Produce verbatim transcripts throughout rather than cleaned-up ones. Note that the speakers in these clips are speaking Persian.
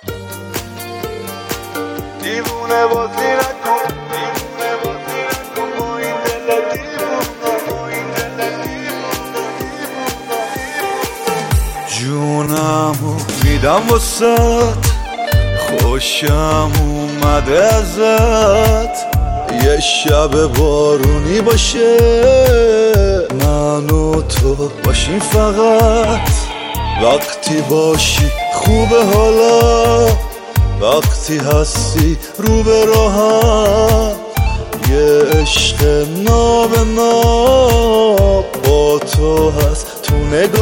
دیوونه بازی نکن، دیوونه بازی نکن با این دل دیوونه، با این دل دیوونه دیوونه. جونمو میدم واسات، خوشم اومده ازت، یه شب بارونی باشه من و تو باشیم فقط. وقتی باشی خوبه حالا، وقتی هستی رو به راهم، یه عشق نابناب با تو هست تو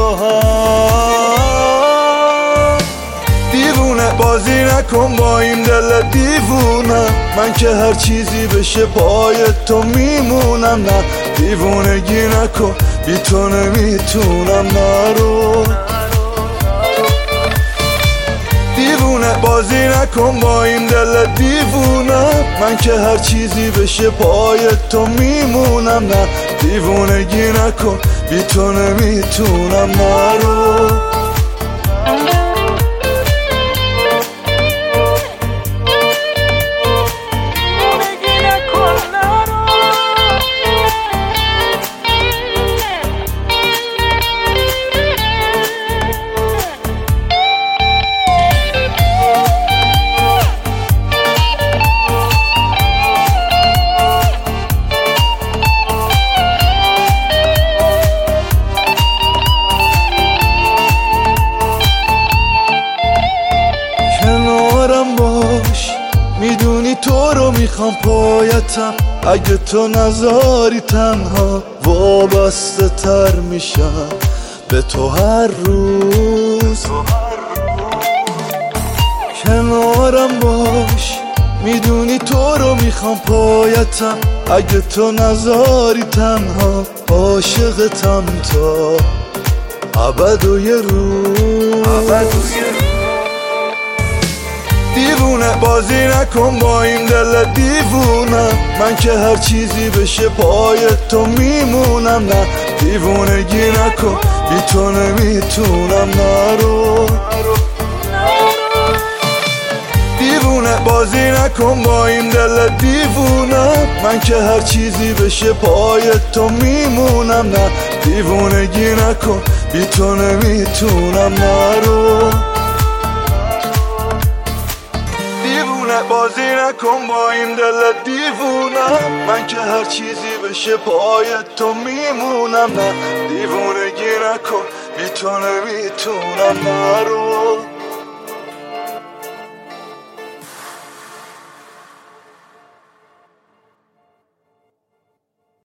نگاهم. دیوونه بازی نکن با این دل دیوونه، من که هر چیزی بشه پای تو میمونم. نه دیوونگی نکن، بی تو نمیتونم. نرو دیوونه بازی نکن با این دل دیوونه، من که هر چیزی بشه پای تو میمونم. نه دیوونگی نکن، بی تو نمیتونم. نرو باش، میدونی تو رو میخوام پایتم، اگه تو نذاری تنها وابسته تر میشم به تو هر روز. کنارم باش، میدونی تو رو میخوام پایتم، اگه تو نذاری تنها عاشقتم تا ابد و یه روز. دیوونه بازی نکن با این دل دیوونه، من که هر چیزی بشه پای تو میمونم. نه دیوونگی نکن، بی تو نمیتونم. نرو دیوونه بازی نکن با این دل دیوونه، من که هر چیزی بشه پای تو میمونم. نه دیوونگی نکن، بی تو نمیتونم. نرو بازی نکن با این دل دیوونه، من که هر چیزی بشه پای تو میمونم. نه دیوونگی نکن، بی تو نمیتونم. نرو